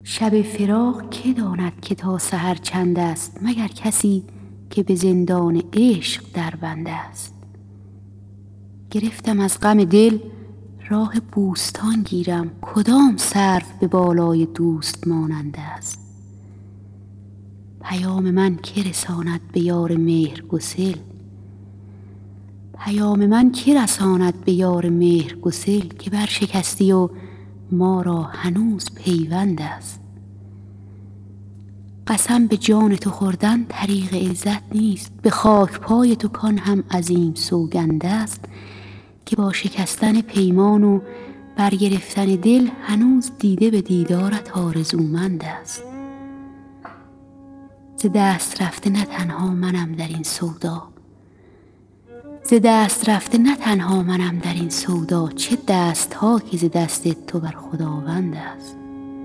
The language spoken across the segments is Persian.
شب فراق که داند که تا سحر چند است، مگر کسی که به زندان عشق در بند است. گرفتم از غم دل راه بوستان گیرم، کدام سرو به بالای دوست مانند است. پیام من که رساند به یار مهرگسل، پیام من که رساند به یار مهرگسل، که برشکستی و ما را هنوز پیوند است. قسم به جان تو خوردن طریق عزت نیست، به خاک پای تو کان هم عظیم سوگند است. که با شکستن پیمان و برگرفتن دل، هنوز دیده به دیدارت آرزومند است. ز دست رفته نه تنها منم در این سودا، ز دست رفته نه تنها منم در این سودا، چه دست ها که ز دست تو بر خداوند است.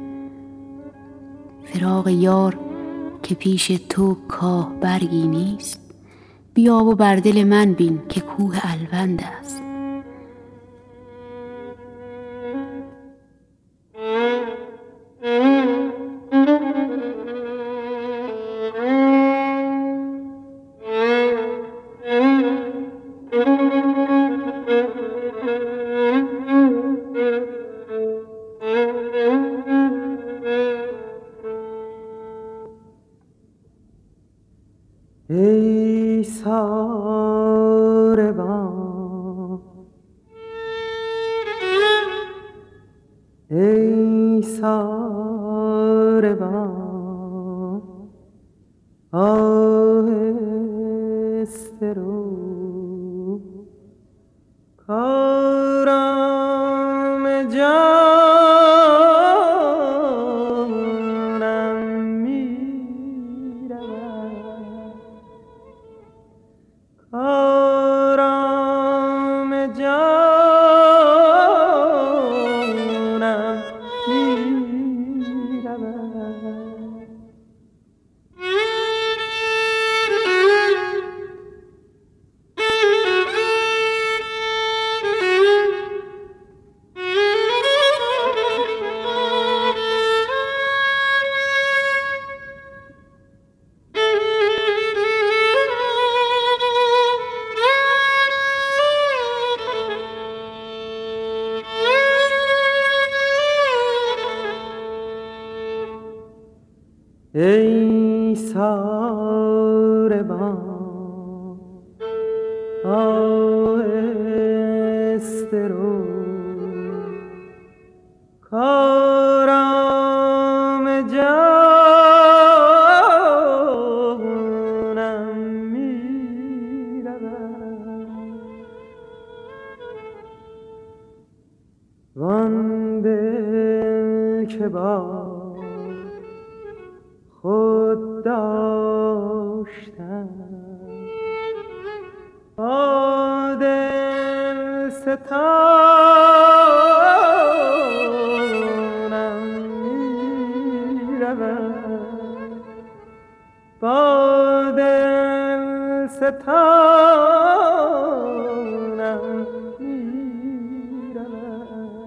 فراق یار که پیش تو کاه برگی نیست، بیا و بر دل من بین که کوه الوند است. ای ساربان، ای ساربان، آهسته رو، کارام جانم می‌رود، کارام جانم می‌رود. ای ساربان، آهسته رو، کارام جانم می‌رود. وان دل که با خود داشتم، با دل ستانم می‌رود، با دل ستانم می‌رود.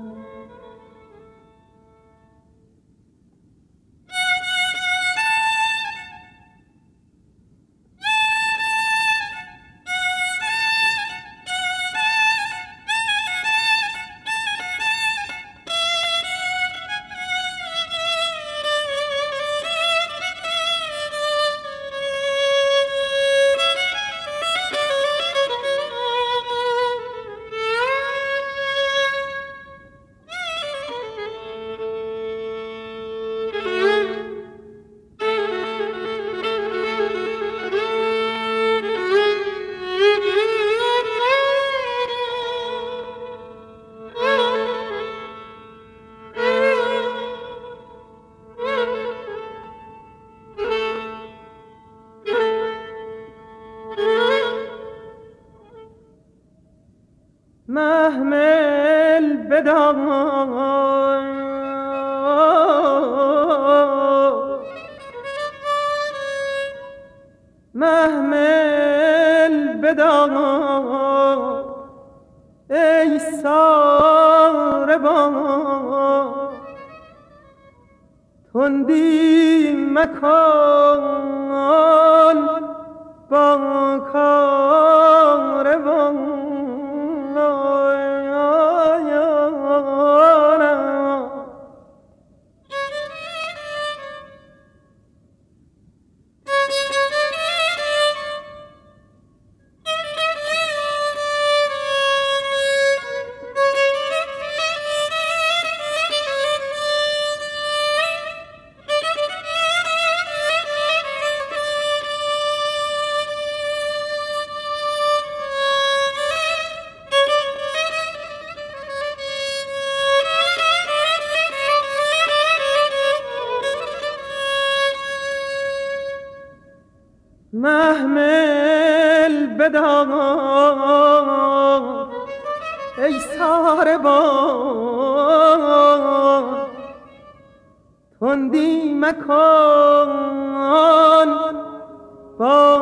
محمل بدار، محمل بدار، ای ساربان، تندی مکن با کاروان محمل بدار ای ساربان تندی مکن با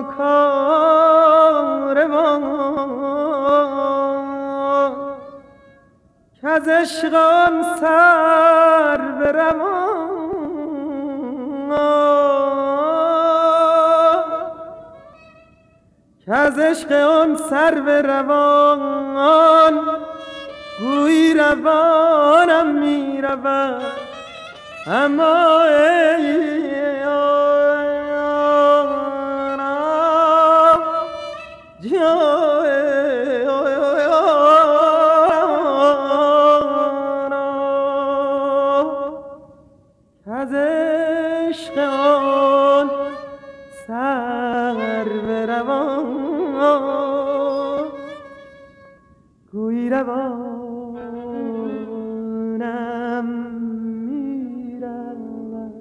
کاروان کز عشقم سر بروان از عشق آن سر به روان گویی روانم می رود اما ای از عشق آن سر به روان گویی روانم میرود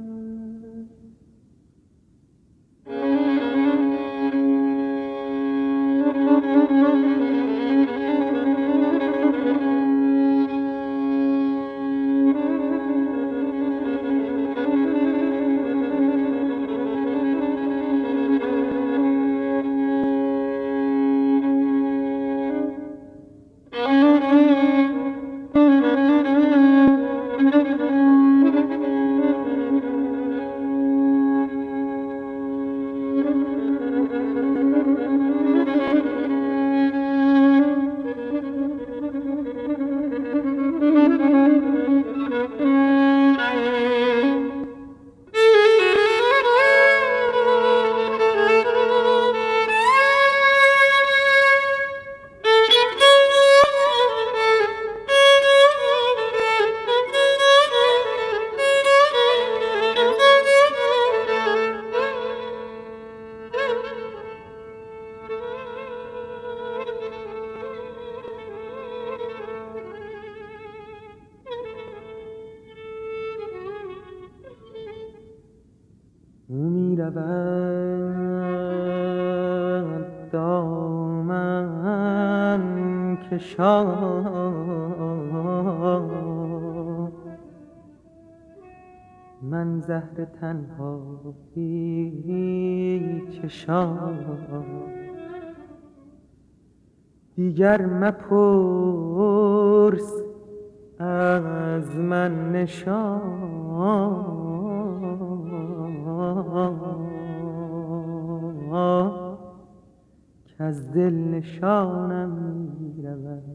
می رود دامن کشان من زهر تنهایی چشان دیگر مپرس از من نشان که از دل نشانم می رود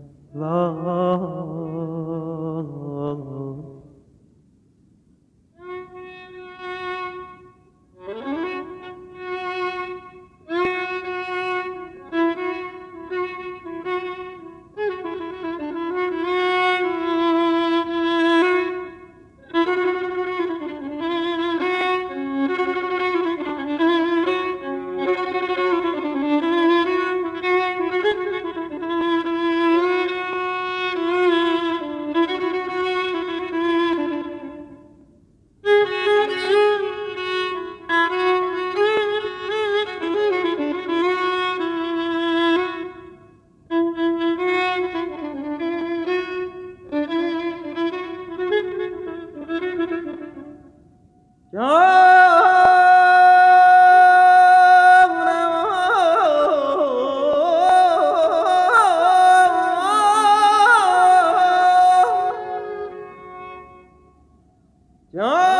جان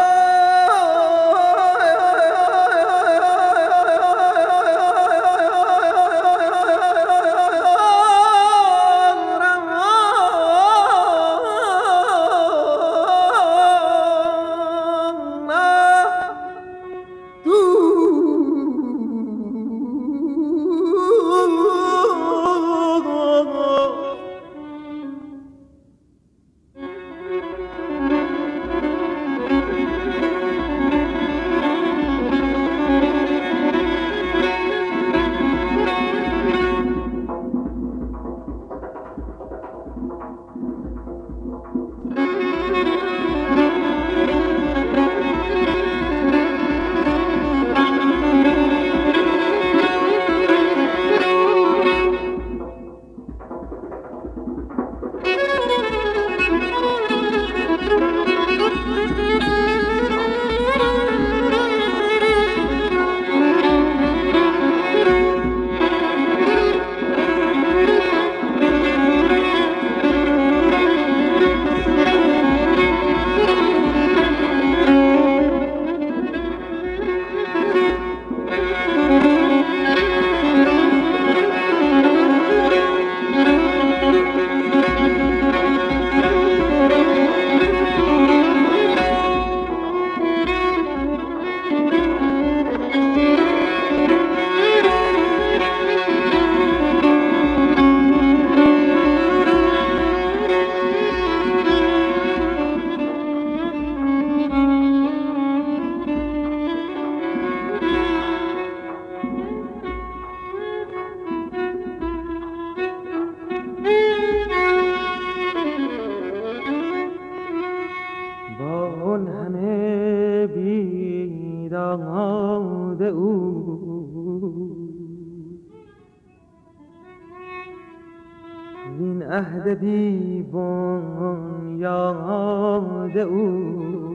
بیداد او این عهد بی بنیاد او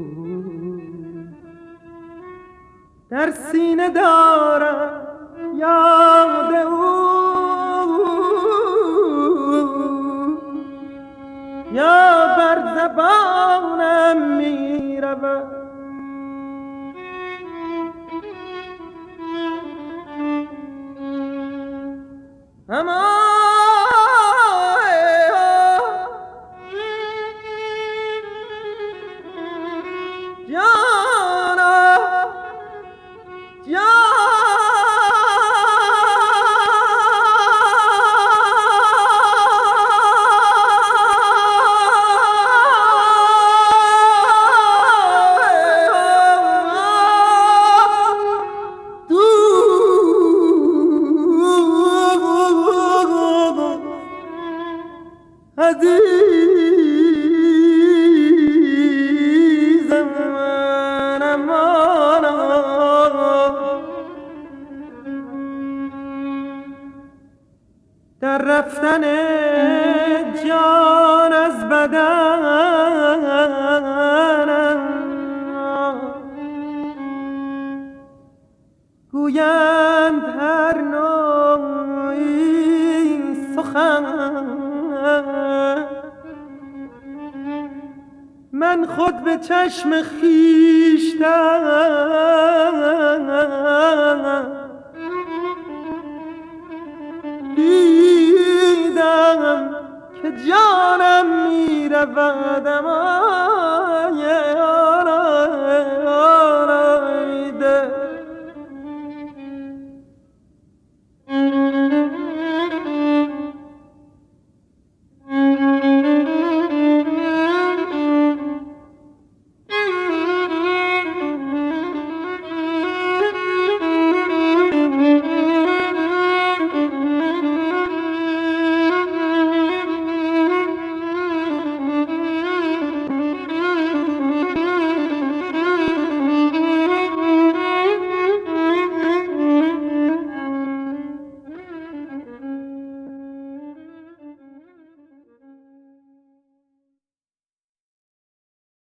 در سینه دارم یاد او یا بر زبانم می رود در رفتن جان از بدنم گویند هر نوعی سخن من خود به چشم خویشتن دیدم که جانم می رود امان